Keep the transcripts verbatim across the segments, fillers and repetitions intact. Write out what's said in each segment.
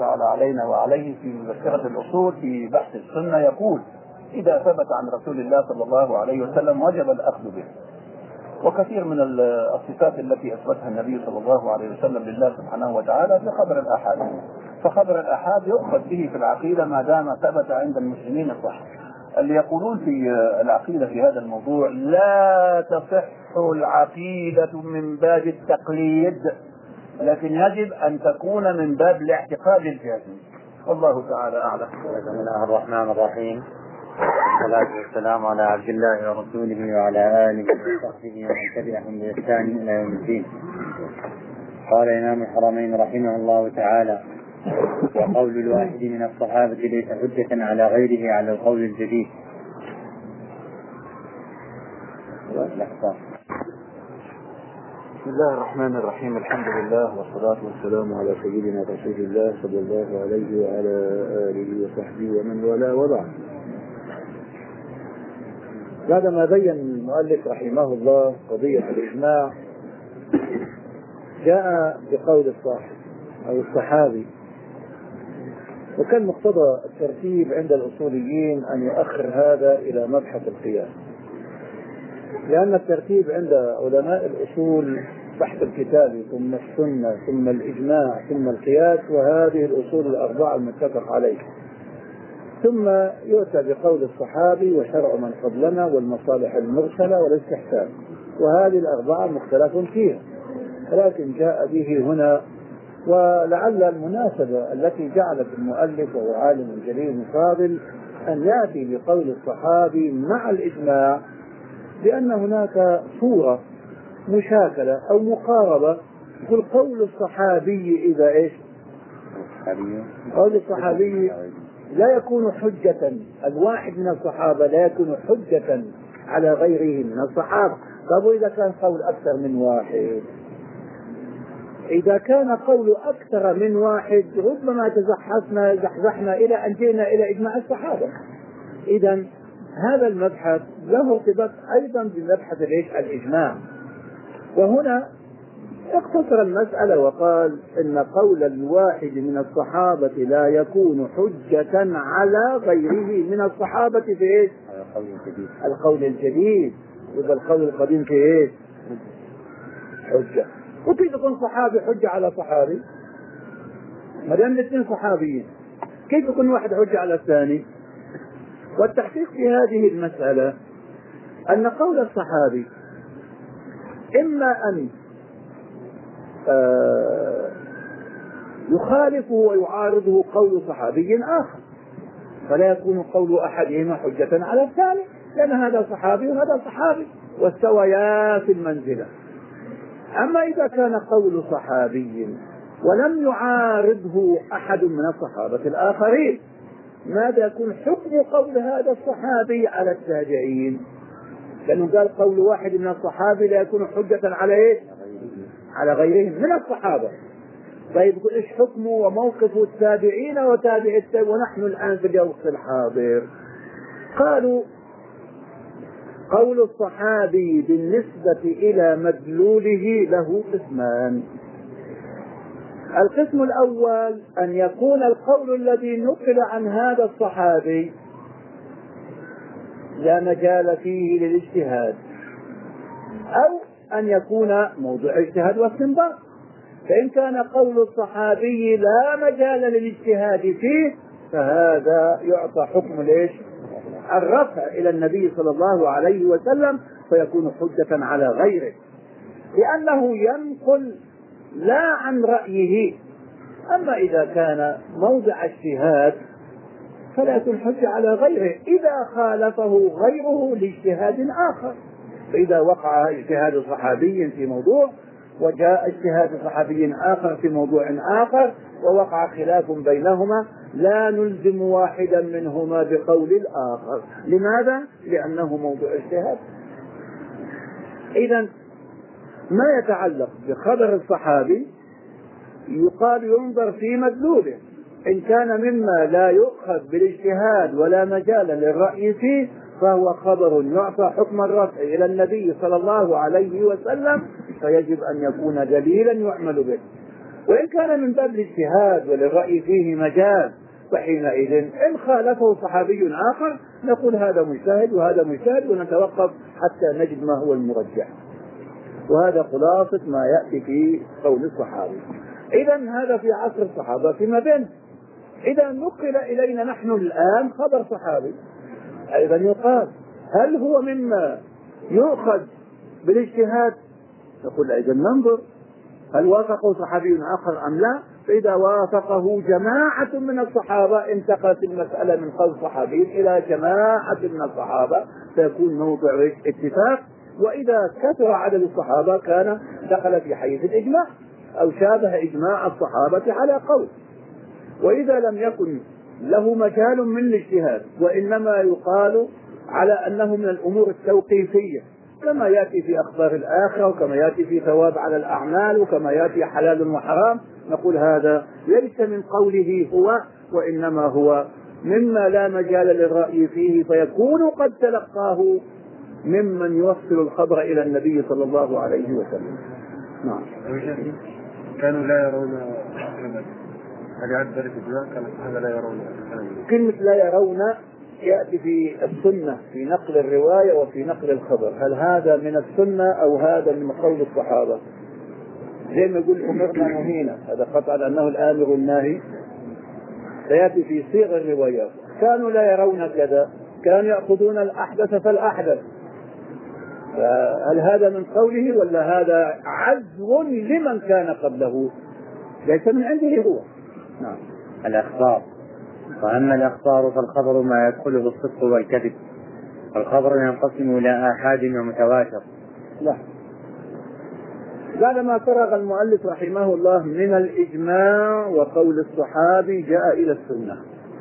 تعالى علينا وعليه في مذكرة الأصول في بحث السنة يقول: إذا ثبت عن رسول الله صلى الله عليه وسلم وجب الأخذ به. وكثير من الصفات التي أثبتها النبي صلى الله عليه وسلم لله سبحانه وتعالى في خبر الآحاد، فخبر الآحاد يؤخذ به في العقيدة ما دام ثبت عند المسلمين الصح. اللي يقولون في العقيدة في هذا الموضوع: لا تصح العقيدة من باب التقليد، لكن يجب أن تكون من باب الاعتقاد الجازم. والله تعالى أعلم. بسم الله الرحمن الرحيم، والصلاة والسلام على عبد الله ورسوله وعلى آله وصحبه ومن تبعهم بإحسان إلى يوم الدين. قال إمام الحرمين رحمه الله تعالى: وقول الواحد من الصحابة ليس حجة على غيره على القول الجديد. بسم الله الرحمن الرحيم، الحمد لله والصلاة والسلام على سيدنا رسول الله صلى الله عليه وعلى آله وصحبه ومن والاه، وبعد. بعدما بين المؤلف رحمه الله قضية الإجماع، جاء بقول الصاحب أو الصحابي، وكان مقتضى الترتيب عند الأصوليين أن يؤخر هذا إلى مبحث القياس، لأن الترتيب عند علماء الأصول بحث الكتاب ثم السنة ثم الإجماع ثم القياس، وهذه الأصول الأربعة المتفق عليها، ثم يؤتى بقول الصحابي وشرع من قبلنا والمصالح المرسلة والاستحسان، وهذه الأربعة مختلف فيها، لكن جاء به هنا. ولعل المناسبة التي جعلت المؤلف وهو عالم جليل فاضل أن يأتي بقول الصحابي مع الإجماع، لأن هناك صورة مشاكلة أو مقاربة. يقول قول الصحابي إذا إيش؟ قول الصحابي لا يكون حجة، الواحد من الصحابة لا يكون حجة على غيره من الصحابة. طب إذا كان قول أكثر من واحد؟ إذا كان قول أكثر من واحد ربما تزحفنا زحزحنا إلى أن جئنا إلى إجماع الصحابة. إذن هذا المبحث له ارتباط أيضا بمبحث الإجماع. وهنا اختصر المسألة وقال إن قول الواحد من الصحابة لا يكون حجة على غيره من الصحابة في إيش؟ القول الجديد. وإذا القول القديم في إيش؟ حجة. وكيف يكون صحابي حجة على صحابي؟ ما دام الاثنين صحابيين، كيف يكون واحد حجة على الثاني؟ والتحقيق في هذه المسألة أن قول الصحابي إما أن آه يخالفه ويعارضه قول صحابي آخر، فلا يكون قول أحدهما حجة على الثاني، لأن هذا صحابي وهذا صحابي واستويا في المنزلة. أما إذا كان قول صحابي ولم يعارضه أحد من الصحابة الآخرين، ماذا يكون حكم قول هذا الصحابي على التابعين؟ لأنه قال قول واحد من الصحابة لا يكون حجة على إيه؟ على غيرهم من الصحابة. طيب إيش حكمه وموقف التابعين وتابع التابعين ونحن الآن في الوقت الحاضر؟ قالوا قول الصحابي بالنسبة إلى مدلوله له قسمان. القسم الأول أن يكون القول الذي نقل عن هذا الصحابي لا مجال فيه للاجتهاد، أو أن يكون موضوع اجتهاد واستنباط. فإن كان قول الصحابي لا مجال للاجتهاد فيه فهذا يعطى حكم ليش؟ الرفع إلى النبي صلى الله عليه وسلم، فيكون حجة على غيره، لأنه ينقل لا عن رأيه. أما إذا كان موضع اجتهاد فلا يكون حجة على غيره إذا خالفه غيره لاجتهاد آخر. فإذا وقع اجتهاد صحابي في موضوع وجاء اجتهاد صحابي آخر في موضوع آخر ووقع خلاف بينهما، لا نلزم واحدا منهما بقول الآخر. لماذا؟ لأنه موضوع اجتهاد. إذن ما يتعلق بخبر الصحابي يقال ينظر في مدلوله، إن كان مما لا يؤخذ بالاجتهاد ولا مجال للرأي فيه فهو خبر يعطى حكم الرفع إلى النبي صلى الله عليه وسلم، فيجب أن يكون دليلا يعمل به. وإن كان من باب الاجتهاد وللرأي فيه مجال، فحينئذ إن خالفه صحابي آخر نقول هذا مجتهد وهذا مجتهد، ونتوقف حتى نجد ما هو المرجح. وهذا خلاصة ما يأتي في قول الصحابي. إذا هذا في عصر الصحابة فيما بين. إذا نقل إلينا نحن الآن خبر صحابي أيضا يقال هل هو مما يؤخذ بالاجتهاد؟ نقول أيضا ننظر هل وافقه صحابي آخر أم لا. فإذا وافقه جماعة من الصحابة انتقلت المسألة من قول صحابي إلى جماعة من الصحابة، فيكون موضع اتفاق. وإذا كثر عدد الصحابة كان دخل في حيز الإجماع أو شابه إجماع الصحابة على قول. وإذا لم يكن له مجال من الاجتهاد وإنما يقال على أنه من الأمور التوقيفية كما يأتي في أخبار الآخرة وكما يأتي في ثواب على الأعمال وكما يأتي حلال وحرام، نقول هذا ليس من قوله هو، وإنما هو مما لا مجال للرأي فيه، فيكون قد تلقاه ممن يوصل الخبر إلى النبي صلى الله عليه وسلم. نعم. كانوا لا يرون هل يعد ذلك الجواب؟ كانوا هذا لا يرون. كلمة لا يرون يأتي في السنة في نقل الرواية وفي نقل الخبر. هل هذا من السنة أو هذا من قول الصحابة؟ زي ما يقول أمرنا نهينا، هذا قطعا أنه الآمر الناهي، سيأتي في صيغ الروايات. كانوا لا يرون كذا، كانوا يأخذون الأحدث فالأحدث. هل هذا من قوله ولا هذا عزو لمن كان قبله؟ ليس من عنده هو. نعم. الأخبار. وأما الأخبار فالخبر ما يدخله الصدق والكذب، الخبر ينقسم إلى آحاد ومتواتر. لا، بعدما فرغ المؤلف رحمه الله من الإجماع وقول الصحابي جاء إلى السنة.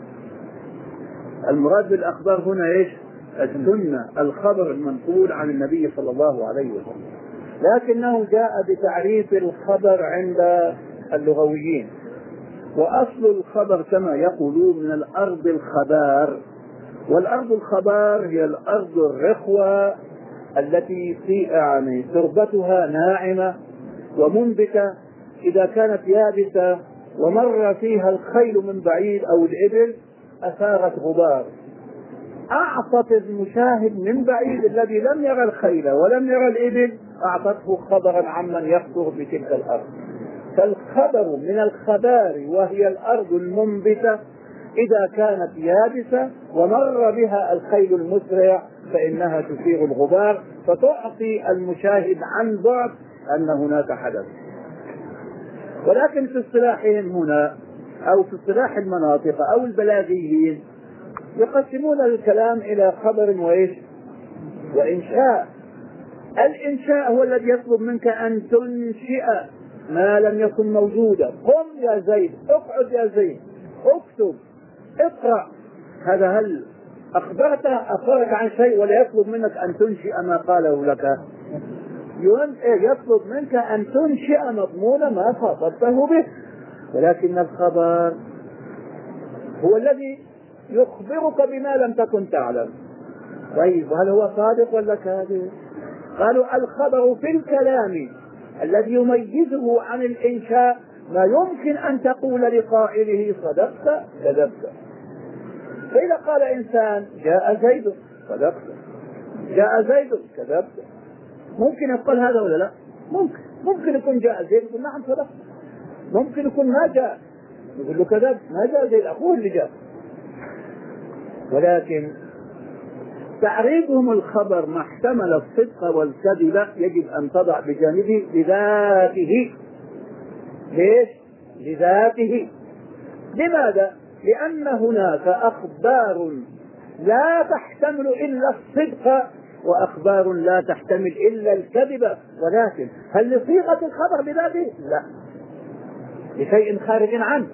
المراد بالأخبار هنا إيش؟ السنة، الخبر المنقول عن النبي صلى الله عليه وسلم. لكنه جاء بتعريف الخبر عند اللغويين. وأصل الخبر كما يقولون من الأرض الخبار، والأرض الخبار هي الأرض الرخوة التي في يعني تربتها ناعمة ومنبتة، إذا كانت يابسة ومر فيها الخيل من بعيد أو الإبل أثارت غبار، أعطت المشاهد من بعيد الذي لم يرى الخيل ولم يرى الإبل أعطته خبرا عمن يخطر بتلك الأرض. فالخبر من الخبار وهي الأرض المنبتة إذا كانت يابسة ومر بها الخيل المسرع فإنها تثير الغبار، فتعطي المشاهد عن بعد أن هناك حدث. ولكن في اصطلاحهم هنا أو في اصطلاح المناطق أو البلاغيين يقسمون الكلام إلى خبر وإيش وإنشاء. الإنشاء هو الذي يطلب منك أن تنشئ ما لم يكن موجودا. قم يا زيد، اقعد يا زيد، اكتب، اقرأ. هذا هل أخبرت أخبرك عن شيء ولا يطلب منك أن تنشئ ما قاله لك؟ يطلب منك أن تنشئ مضمون ما خاطبته به. ولكن الخبر هو الذي يخبرك بما لم تكن تعلم. طيب هل هو صادق ولا كاذب؟ قالوا الخبر في الكلام الذي يميزه عن الإنشاء ما يمكن أن تقول لقائله صدقت كذبت. فإذا قال إنسان جاء زيد صدقت، جاء زيد كذبت، ممكن يقول هذا ولا لا؟ ممكن. ممكن يكون جاء زيد يقول نعم صدقت، ممكن يكون ما جاء يقول له كذبت، ما جاء زيد أخوه اللي جاء. ولكن تعريفهم الخبر ما احتمل الصدق والكذب يجب أن تضع بجانبه لذاته. ليش؟ لذاته. لماذا؟ لأن هناك أخبار لا تحتمل إلا الصدق وأخبار لا تحتمل إلا الكذب. ولكن هل لصيغة الخبر بذاته؟ لا، لشيء خارج عنه.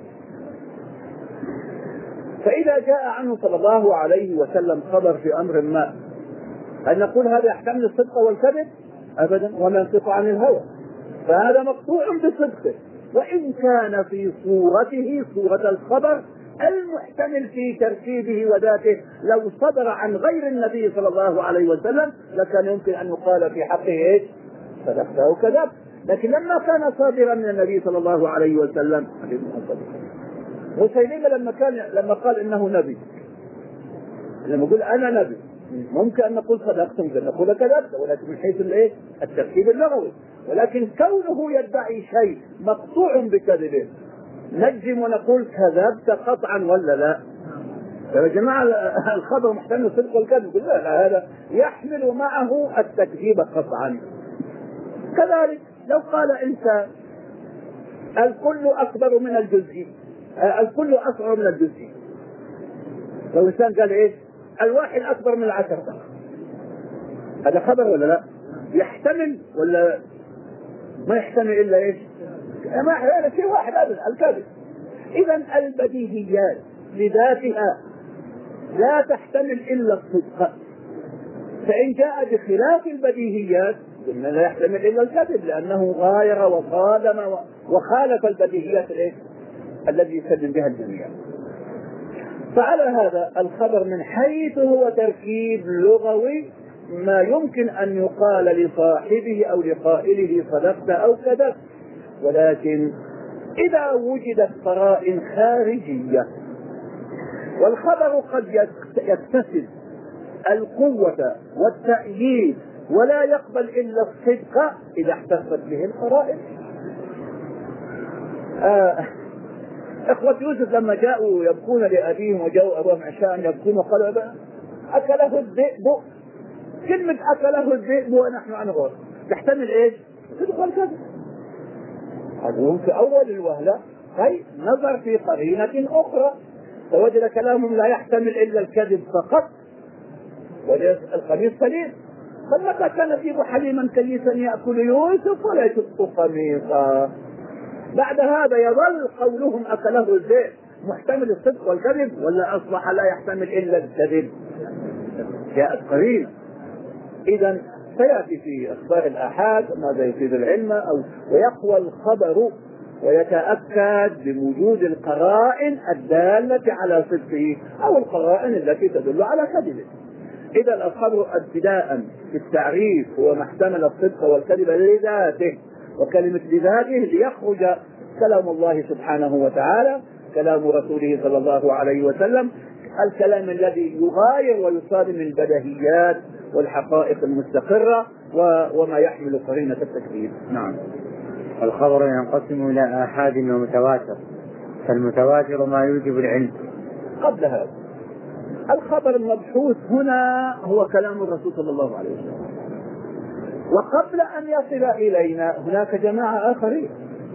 فإذا جاء عنه صلى الله عليه وسلم خبر في أمر ما، هل نقول هذا يحتمل الصدق والكذب؟ أبدا، وما ينطق عن الهوى، فهذا مقطوع بصدقه، وإن كان في صورته صورة الخبر المحتمل في تركيبه وذاته لو صدر عن غير النبي صلى الله عليه وسلم لكان يمكن أن يقال في حقه إيش؟ صدقته وكذب. لكن لما كان صادرا من النبي صلى الله عليه وسلم، مسيلمة لما كان لما قال انه نبي، لما يقول انا نبي، ممكن ان نقول صدقت، ممكن ان نقول كذبت، ولكن من حيث الايه؟ التركيب اللغوي. ولكن كونه يدعي شيء مقطوع بكذبه نجزم ونقول كذبت قطعا ولا لا؟ يا جماعه الخبر محتمل الصدق والكذب، لا لا، هذا يحمل معه التكذيب قطعا. كذلك لو قال انسان الكل اكبر من الجزء، الكل اصغر من الجزء، لو انسان قال ايش؟ الواحد اكبر من العشرة، هذا خبر ولا لا؟ يحتمل ولا ما يحتمل الا ايش؟ ما هذا شيء واحد ابدا، الكذب. اذا البديهيات لذاتها لا تحتمل الا الصدق، فان جاء بخلاف البديهيات قلنا لا يحتمل الا الكذب، لانه غاير وصادم وخالف البديهيات الايه؟ الذي يسلم بها الجميع. فعلى هذا الخبر من حيث هو تركيب لغوي ما يمكن أن يقال لصاحبه أو لقائله صدقت أو كذبت، ولكن إذا وجدت قرائن خارجية والخبر قد يكتسب القوة والتأييد ولا يقبل إلا الصدق إذا احتفت به القرائن. آه إخوة يوسف لما جاءوا يبكون لأبيهم وجاءوا أبوهم عشاء يبكون وقالوا أكله الذئب، كلمة أكله الذئب ونحن عنه غير تحتمل إيش؟ صدق والكذب. هذا في أول الوهلة، طيب نظر في قرينة أخرى فوجد كلامهم لا يحتمل إلا الكذب فقط، وجد القميص سليم. فلما كان يجيب حليما كيسا يأكل يوسف ولا يشق قميصا. بعد هذا يظل قولهم أكله الذئب محتمل الصدق والكذب ولا أصبح لا يحتمل إلا الكذب؟ جاءت قرينة. إذا سيأتي في أخبار الآحاد ماذا يفيد العلم، أو ويقوى الخبر ويتأكد بوجود القرائن الدالة على صدقه أو القرائن التي تدل على كذبه. إذا الخبر ابتداء في التعريف هو ما احتمل الصدق والكذب لذاته، وكلمة لذاته ليخرج كلام الله سبحانه وتعالى، كلام رسوله صلى الله عليه وسلم، الكلام الذي يغاير ويصادم البديهيات والحقائق المستقرة وما يحمل قرينة التكذيب. نعم. الخبر ينقسم إلى آحاد ومتواتر، فالمتواتر ما يوجب العلم. قبل هذا الخبر المبحوث هنا هو كلام الرسول صلى الله عليه وسلم، وقبل أن يصل إلينا هناك جماعة آخرين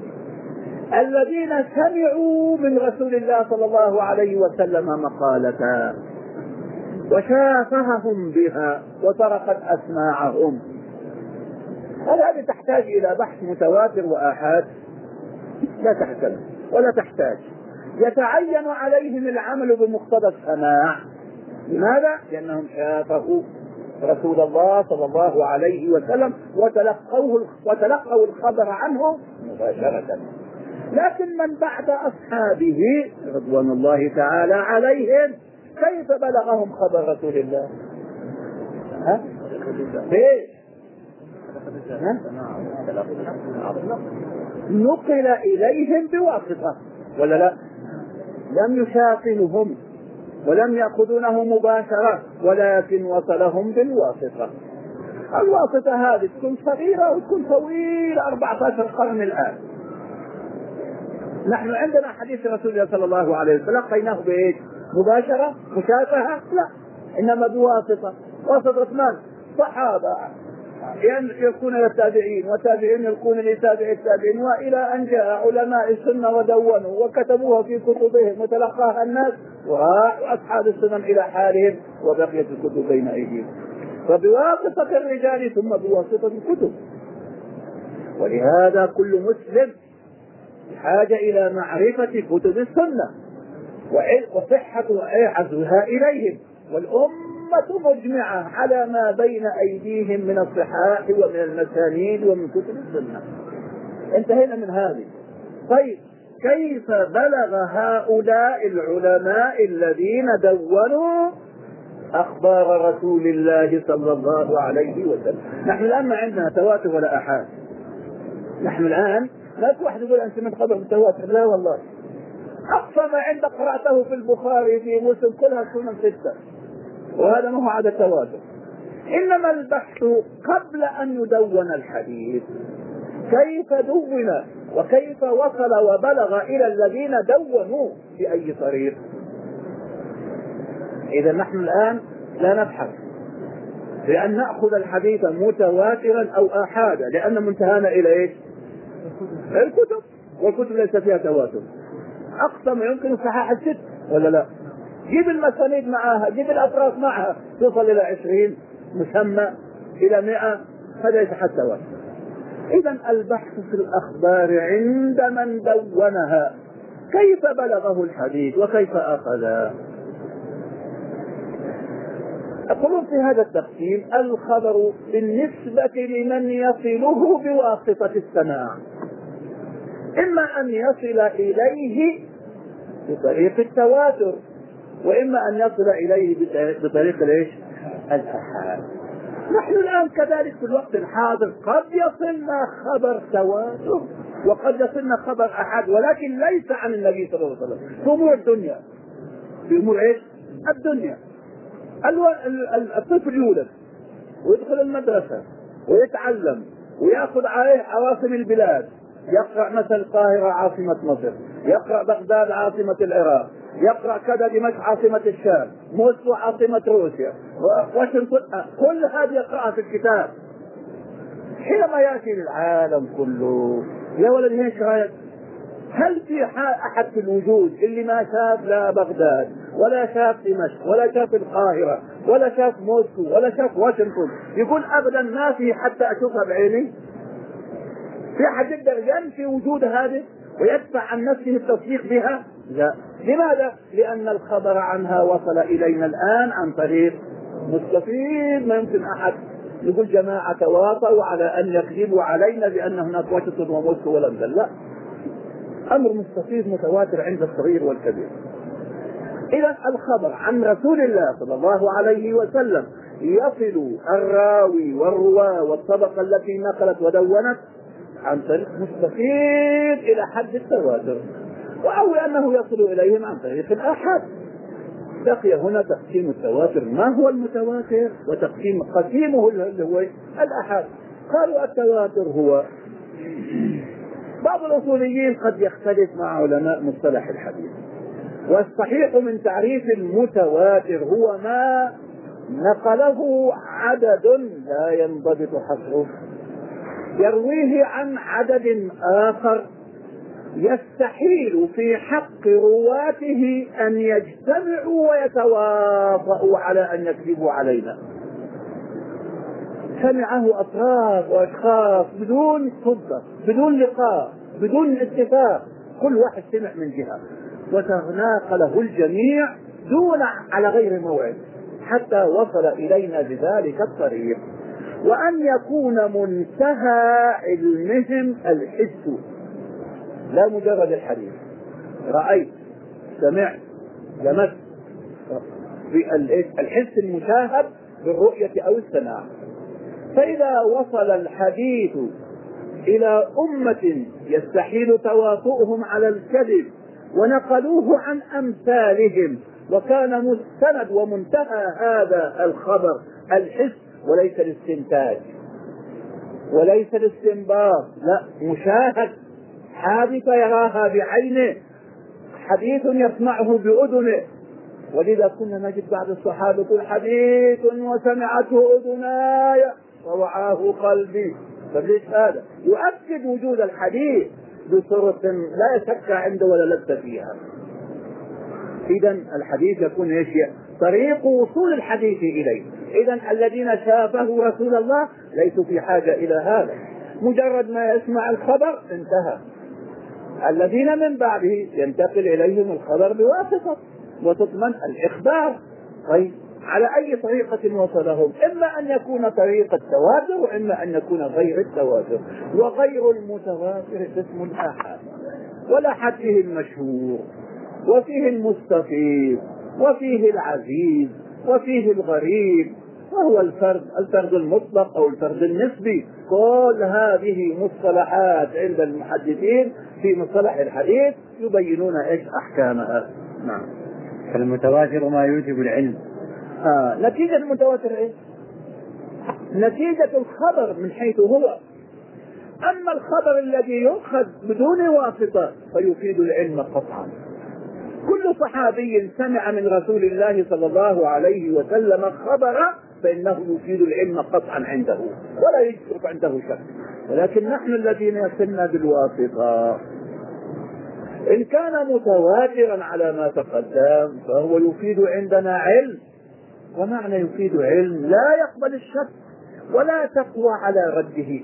الذين سمعوا من رسول الله صلى الله عليه وسلم مقالة وشافههم بها وطرقت أسماعهم. هل هذه تحتاج إلى بحث متواتر وآحاد؟ لا تحتاج ولا تحتاج. يتعين عليهم العمل بمقتضى السماع. لماذا؟ لأنهم شافوا رسول الله صلى الله عليه وسلم وتلقوه وتلقوا الخبر عنه مباشرة. لكن من بعد أصحابه رضوان الله تعالى عليهم كيف بلغهم خبر رسول الله؟ ها؟ ليش؟ نقل إليهم بواسطة ولا لا؟ لم يشاقلهم ولم يأخذونه مباشرة، ولكن وصلهم بالواسطة. الواسطة هذه تكون صغيرة وتكون طويلة أربعة عشر قرن الآن. نحن عندنا حديث رسول الله صلى الله عليه وسلم لقيناه بإيش؟ مباشرة؟ مشافهة؟ لا، إنما بواسطة. واسطة من؟ صحابة يكون للتابعين وتابعين يكون لتابع التابعين، وإلى أن جاء علماء السنة ودونوا وكتبوها في كتبهم وتلقاها الناس وراحوا أصحاب السنن إلى حالهم وبقيت الكتب بين أيديهم. فبواسطة الرجال ثم بواسطة الكتب. ولهذا كل مسلم حاجة إلى معرفة كتب السنة وصحة عزوها إليهم، والأمة مجمعة على ما بين أيديهم من الصحاح ومن المسانيد ومن كتب السنة. انتهينا من هذه. طيب كيف بلغ هؤلاء العلماء الذين دونوا أخبار رسول الله صلى الله عليه وسلم؟ نحن الآن ما عندنا تواتر ولا آحاد، نحن الآن لا واحد يقول أنت من خبر متواتر، لا والله، أقصى ما عندك قرأته في البخاري في مسلم كلها سنن ستة، وهذا ما هو عدد تواتر. إنما البحث قبل أن يدون الحديث كيف دون وكيف وصل وبلغ إلى الذين دونوا بأي طريق. إذا نحن الآن لا نبحث لأن نأخذ الحديث متواترا أو آحادا، لأن منتهانا إلى إيش؟ الكتب، والكتب ليس فيها تواتر. أقصى ما يمكن الصحاح الست ولا لا؟ جيب المسانيد معها، جيب الأطراف معها، توصل إلى عشرين مسمى إلى مئة، هذا يتحدى تواتر. إذا البحث في الأخبار عند من دونها كيف بلغه الحديث وكيف أخذه. أقول في هذا التقسيم الخبر بالنسبة لمن يصله بواسطة السماع، إما أن يصل إليه بطريق التواتر، وإما أن يصل إليه بطريق الإيش؟ الآحاد. نحن الآن كذلك في الوقت الحاضر قد يصلنا خبر تواتر وقد يصلنا خبر أحد، ولكن ليس عن النبي صلى الله عليه وسلم، في أمور الدنيا. في أمور إيش؟ الدنيا. الطفل يولد ويدخل المدرسة ويتعلم ويأخذ عليه عواصم البلاد، يقرأ مثل القاهرة عاصمة مصر، يقرأ بغداد عاصمة العراق، يقرأ كذا دمشق عاصمة الشام، موسكو عاصمة روسيا، واشنطن، كل هذه يقرأها في الكتاب. حينما يأتي للعالم كله يا ولد ايش رايك؟ هل في أحد في الوجود اللي ما شاف لا بغداد ولا شاف دمشق ولا شاف القاهرة ولا شاف موسكو ولا شاف واشنطن يقول أبدا ما في حتى أشوفها بعيني؟ في أحد يقدر ينفي وجود هذه ويدفع عن نفسه التصديق بها؟ لا. لماذا؟ لأن الخبر عنها وصل إلينا الآن عن طريق مستفيد. ما يمكن أحد يقول جماعة تواطؤوا على أن يكذبوا علينا بأن هناك واشنطن وموسكو ولندن، لا، أمر مستفيد متواتر عند الصغير والكبير. إذا الخبر عن رسول الله صلى الله عليه وسلم يصل الراوي والرواة والطبقة التي نقلت ودونت عن طريق مستفيد إلى حد التواتر، أو أنه يصل إليهم عن طريق الآحاد. بقي هنا تقسيم التواتر، ما هو المتواتر وتقسيم قسيمه اللي هو الآحاد. قالوا التواتر هو، بعض الأصوليين قد يختلف مع علماء مصطلح الحديث، والصحيح من تعريف المتواتر هو ما نقله عدد لا ينضبط حصره يرويه عن عدد آخر يستحيل في حق رواته أن يجتمعوا ويتواطؤوا على أن يكذبوا علينا. سمعه أطراف وأشخاص بدون صدق، بدون لقاء، بدون اتفاق، كل واحد سمع من جهة وتناقله الجميع دون على غير موعد حتى وصل إلينا بذلك الطريق. وأن يكون منتهى علمهم الحس، لا مجرد الحديث، رأيت، سمعت، لمست، الحس المشاهد بالرؤية أو السماع. فإذا وصل الحديث إلى أمة يستحيل تواطؤهم على الكذب ونقلوه عن أمثالهم، وكان مستند ومنتهى هذا الخبر الحس وليس الاستنتاج وليس الاستنباط، لا، مشاهد، حادثة يراها بعينه، حديث يسمعه بأذنه. ولذا كنا نجد بعض الصحابة يقول حديث وسمعته أذناي ووعاه قلبي. فليش هذا؟ يؤكد وجود الحديث بصورة لا شك عنده ولا لبس فيها. إذا الحديث يكون ايش؟ طريق وصول الحديث إليه. إذا الذين شافه رسول الله ليسوا في حاجة إلى هذا، مجرد ما يسمع الخبر انتهى. الذين من بعده ينتقل إليهم الخبر بواسطة وتضمن الإخبار. طيب على أي طريقة وصلهم؟ إما أن يكون طريق التواتر وإما أن يكون غير التواتر. وغير المتواتر اسم الآحاد، والآحاد فيه المشهور وفيه المستفيض وفيه العزيز وفيه الغريب وهو الفرد الفرد المطلق أو الفرد النسبي. كل هذه مصطلحات عند المحدثين في مصطلح الحديث يبينون إيش أحكامها. نعم. فالمتواتر ما يوجب العلم. آه. نتيجة المتواتر إيه؟ نتيجة الخبر من حيث هو. أما الخبر الذي يؤخذ بدون واسطة فيفيد العلم قطعا. كل صحابي سمع من رسول الله صلى الله عليه وسلم خبرا فإنه يفيد العلم قطعا عنده ولا يجرب عنده شك. ولكن نحن الذين يصلنا بالواسطة إن كان متواترا على ما تقدم فهو يفيد عندنا علم. ومعنى يفيد علم لا يقبل الشك ولا تقوى على رده.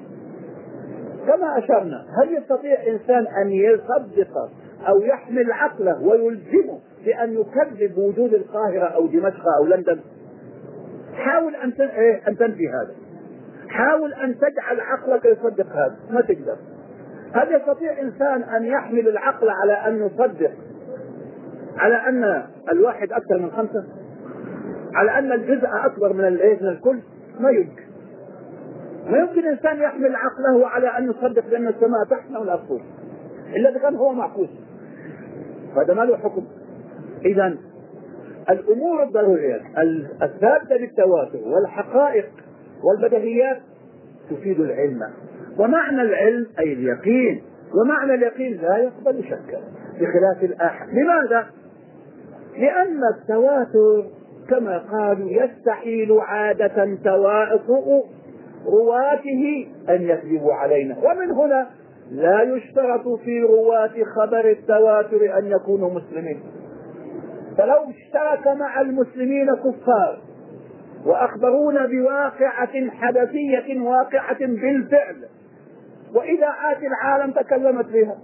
كما أشرنا، هل يستطيع إنسان أن يصدق أو يحمل عقله ويلزمه بأن يكذب وجود القاهرة أو دمشق أو لندن؟ حاول أن أن تنفي هذا، حاول أن تجعل عقلك يصدق هذا، ما تقدر. هل يستطيع إنسان أن يحمل العقل على أن يصدق على أن الواحد أكثر من خمسة، على أن الجزء أكبر من من الكل؟ ما يمكن. ما يمكن إنسان يحمل عقله على أن يصدق بأن السماء تحتنا والأرض فوق إلا إذا كان هو معكوس، هذا ما له حكم. إذن الأمور الضرورية الثابتة بالتواتر والحقائق والبديهيات تفيد العلم. ومعنى العلم أي اليقين، ومعنى اليقين لا يقبل شكا بخلاف الآحاد. لماذا؟ لأن التواتر كما قالوا يستحيل عادة تواتر رواته أن يكذبوا علينا، ومن هنا لا يشترط في رواة خبر التواتر أن يكونوا مسلمين. فلو اشترك مع المسلمين كفار وأخبرونا بواقعة حدثية واقعة بالفعل وإذاعات العالم تكلمت بها،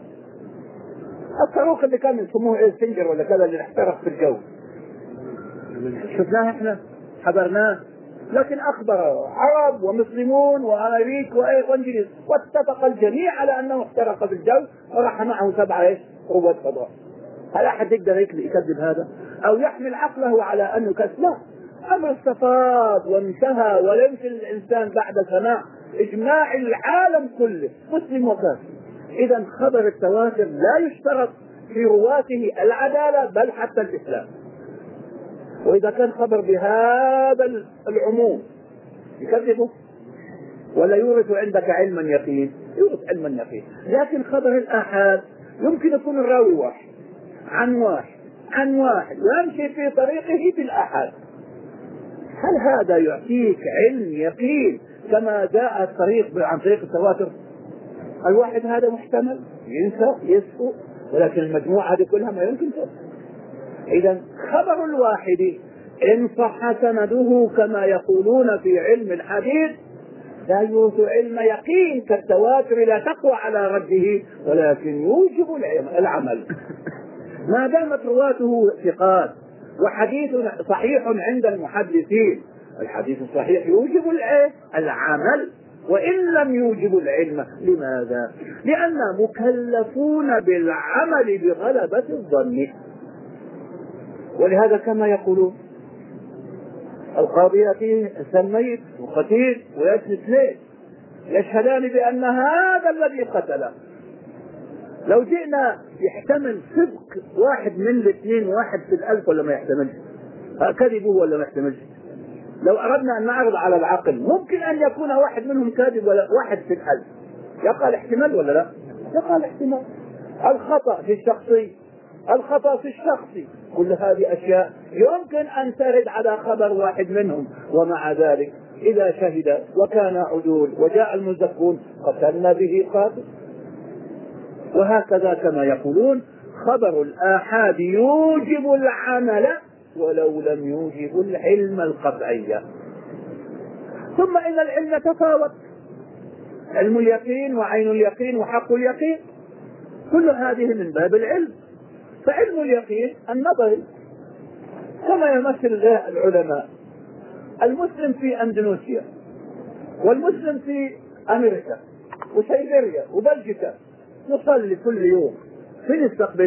الصاروخ اللي كان يسموه إيه سنجر ولا كذا اللي احترق في الجو شفناه احنا حضرناه، لكن أخبر عرب ومسلمون وأمريك وإنجليز واتفق الجميع على أنه احترق في الجو وراح معه سبعة إيش رواد فضاء. هل أحد يقدر يكذب هذا أو يحمل عقله على أنه كذب؟ لا، أمر استفاض وانتهى، ولا يمكن الإنسان بعد سماع إجماع العالم كله مسلم وكافر. إذا خبر التواتر لا يشترط في رواته العدالة بل حتى الإسلام. وإذا كان خبر بهذا العموم يكذبه ولا يورث عندك علما يقين؟ يورث علما يقين. لكن خبر الآحاد يمكن يكون الراوي واحد عن واحد عن واحد ويمشي في طريقه بالآحاد. هل هذا يعطيك علم يقين كما جاء الطريق عن طريق التواتر؟ الواحد هذا محتمل ينسى يسهو، ولكن المجموعة هذه كلها ما يمكن تسهو. إذا خبر الواحد إن صح سنده كما يقولون في علم الحديث لا يوجد علم يقين كالتواتر لا تقوى على رده، ولكن يوجب العمل ما دامت رواته ثقات وحديث صحيح عند المحدثين. الحديث الصحيح يوجب العمل وإن لم يوجب العلم. لماذا؟ لأن مكلفون بالعمل بغلبة الظن. ولهذا كما يقولون القاضي يأتي إنسان ميت وقتيل ويأتي اثنين يشهدان بأن هذا الذي قتله. لو جئنا يحتمل صدق واحد من الاثنين واحد في الألف ولا ما يحتملش؟ كذبه ولا ما يحتملش؟ لو أردنا أن نعرض على العقل ممكن أن يكون واحد منهم كاذب ولا واحد في الألف، يقال احتمال ولا لا؟ يقال احتمال. الخطأ في الشخصي، الخطأ في الشخصي، كل هذه أشياء يمكن أن ترد على خبر واحد منهم. ومع ذلك إذا شهد وكان عدول وجاء المزكون قتلنا به قاتل. وهكذا كما يقولون خبر الآحاد يوجب العمل ولو لم يوجب العلم القطعي. ثم إن العلم تفاوت، علم اليقين وعين اليقين وحق اليقين، كل هذه من باب العلم. فعلم اليقين النظري كما يمثل العلماء المسلم في أندونيسيا والمسلم في أمريكا وسيبيريا وبلجيكا يصلي كل يوم، فين يستقبل؟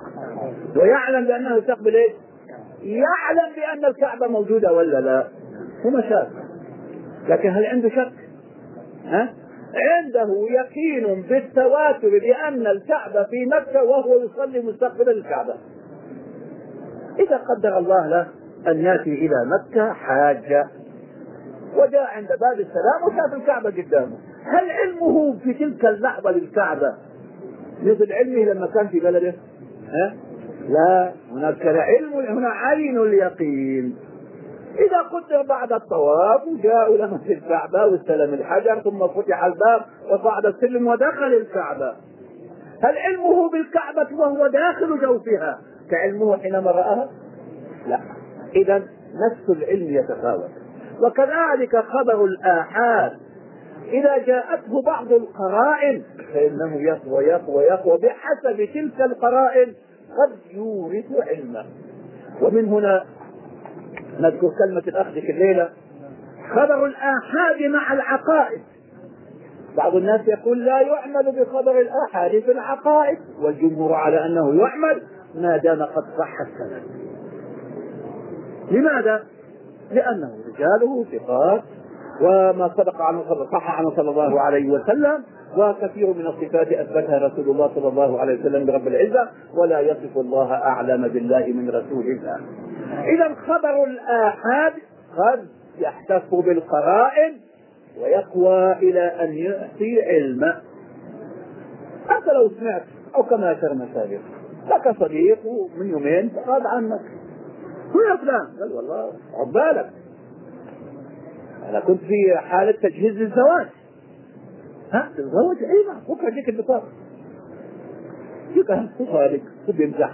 ويعلم بأنه يستقبل إيه؟ يعلم بأن الكعبة موجودة ولا لا؟ هو شاك، لكن هل عنده شك؟ ها؟ عنده يقين بالتواتر بأن الكعبة في مكة وهو يصلي مستقبل الكعبة. إذا قدر الله له أن يأتي إلى مكة حاجة وجاء عند باب السلام وشاف الكعبة قدامه، هل علمه في تلك اللحظة للكعبة مثل علمه لما كان في بلده؟ ها؟ لا، هناك علم، هنا عين اليقين. إذا قدر بعد الطواف وجاءوا لهم في الكعبة واستلم الحجر ثم فتح الباب وصعد السلم ودخل الكعبة، هل علمه بالكعبة وهو داخل جوفها كعلمه حينما رآها؟ لا. إذا نفس العلم يتفاوت. وكذلك خبر الآحاد إذا جاءته بعض القرائن فإنه يقوى يقوى يقوى بحسب تلك القرائن قد يورث علما. ومن هنا نذكر كلمة الأخ الليلة، خبر الآحاد مع العقائد. بعض الناس يقول لا يعمل بخبر الآحاد في العقائد، والجمهور على أنه يعمل ما دام قد صح السند. لماذا؟ لأنه رجاله ثقات وما سبق عنه صح عنه صلى الله عليه وسلم، وكثير من الصفات أثبتها رسول الله صلى الله عليه وسلم برب العزة، ولا يصف الله أعلم بالله من رسول الله. إذا خبر الآحاد قد يحتف بالقرائن ويقوى إلى أن يأتي علما. أنت لو سمعت أو كما أشرنا سابقا لك صديق من يومين قال عنك هو فلان، قال والله عبالك أنا كنت في حالة تجهيز للزواج. ها تتزوج؟ أيوة بكرة جيك البطاقة. جيك صادق بيمزح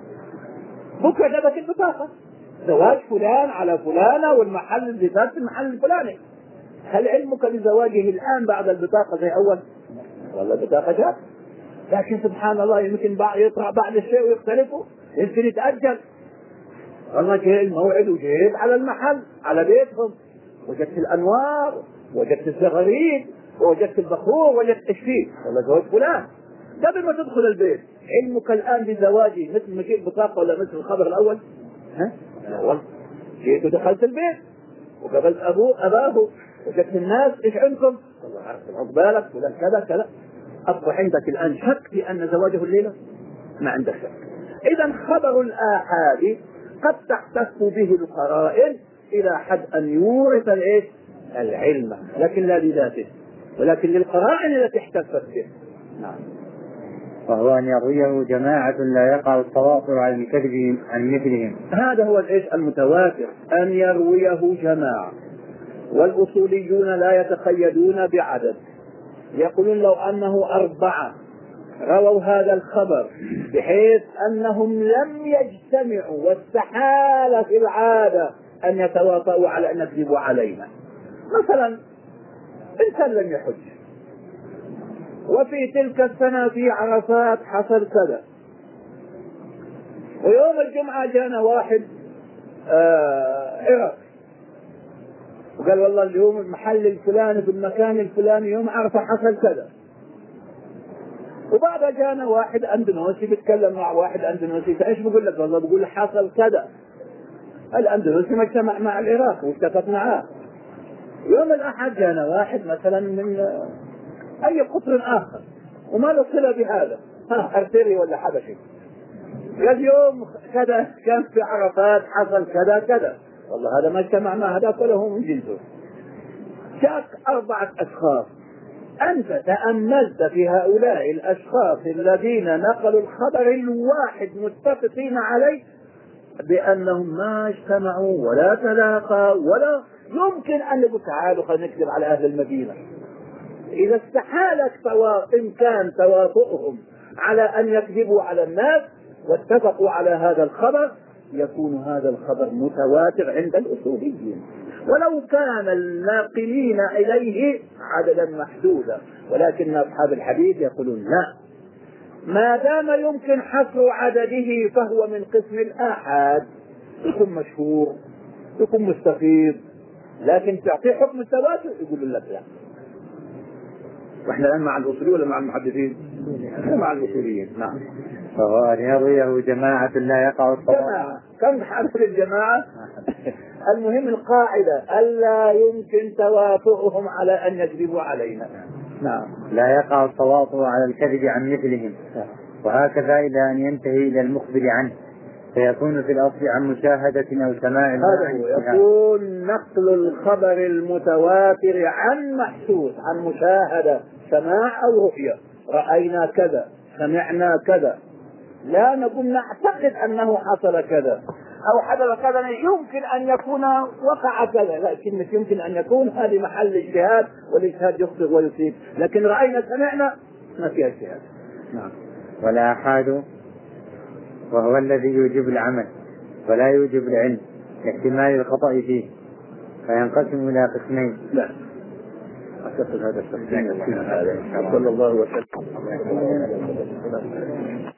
بكرة جابك البطاقة زواج فلان على فلانة والمحل اللي فات المحل الفلاني. هل علمك بزواجه الآن بعد البطاقة زي أول؟ والله البطاقة جات، لكن سبحان الله يمكن يطرح بعد الشيء ويختلفوا، يمكن يتأجل. والله جاء الموعد وجيت على المحل على بيتهم وجدت الأنوار وجدت الزغاريد ووجدت البخور وجدت الشيء، والله زواج فلان. قبل ما تدخل البيت علمك الآن بزواجي مثل ما جيت بطاقة ولا مثل الخبر الأول؟ ها؟ الأول جيت ودخلت البيت وقابلت أبوه أباه وجدت الناس إيش عندكم؟ والله عارف عقبالك ولا كذا كذا. أصبح عندك الآن شك بأن زواجه الليلة؟ ما عندك شك. إذا خبر الآحاد قد تحتف به القرائن إلى حد أن يورث الإيش؟ العلم، لكن لا لذاته ولكن للقرائن التي احتفت به. نعم. وهو أن يرويه جماعة لا يقع التواطؤ عن الكذب عن مثلهم. هذا هو الإيش المتواتر، أن يرويه جماعة. والأصوليون لا يتقيدون بعدد، يقولون لو أنه أربعة رووا هذا الخبر بحيث أنهم لم يجتمعوا واستحال في العادة أن يتواطؤوا على أن يكذبوا علينا. مثلا إنسان لم يحج وفي تلك السنة في عرفات حصل كذا، ويوم الجمعة جانا واحد آه عراق وقال والله اليوم المحل الفلاني في المكان الفلاني يوم عرفة حصل كذا، وبعدها جانا واحد أندونيسي بيتكلم مع واحد أندونيسي، فإيش بقول لك؟ والله بقول حصل كذا. الأندونيسي ما اجتمع مع العراق واتفق معاه. يوم الأحد جانا واحد مثلا من أي قطر آخر وما له صلة بهذا، ها أرتري ولا حبشي، قال يوم كذا كان في عرفات حصل كذا كذا، والله هذا ما اجتمع مع هذا كله من جنسه. جاك أربعة أشخاص، أنت تأملت في هؤلاء الأشخاص الذين نقلوا الخبر الواحد متفقين عليه بأنهم ما اجتمعوا ولا تلاقوا ولا يمكن أن يقول تعالوا خلينا نكذب على أهل المدينة. إذا استحالت إمكان توافقهم على أن يكذبوا على الناس واتفقوا على هذا الخبر، يكون هذا الخبر متواتر عند الأصوليين ولو كان الناقلين إليه عددا محدودا. ولكن أصحاب الحديث يقولون لا، ما دام يمكن حصر عدده فهو من قسم الآحاد، يكون مشهور يكون مستفيض، لكن تعطيه حكم التواتر يقول لك لا. واحنا الآن مع الأصوليين ولا مع المحدثين؟ مع الأصوليين. نعم. فهو أن يرويه جماعة لا يقع التواطؤ. جماعة كم حرف الجماعة؟ المهم القاعدة ألا يمكن توافقهم على أن يكذبوا علينا. نعم. لا يقع التواطؤ على الكذب عن مثلهم، وهكذا إلى أن ينتهي إلى المخبر عنه، فيكون في الأصل عن مشاهدة أو سماع. هذا هو يكون نقل الخبر المتواتر عن محسوس، عن مشاهدة سماع أو رؤية، رأينا كذا سمعنا كذا، لا نقول نعتقد أنه حصل كذا أو حدث كذا، يمكن أن يكون وقع كذا، لا، كلمة يمكن أن يكون هذه محل اجتهاد، والاجتهاد يخطئ ويصيب، لكن رأينا سمعنا ما فيها اجتهاد. نعم. ولا أحد وهو الذي يوجب العمل ولا يوجب العلم لاحتمال الخطأ فيه، فينقسم إلى قسمين. لا أعتقد هذا التقسيم. صلى الله وسلم.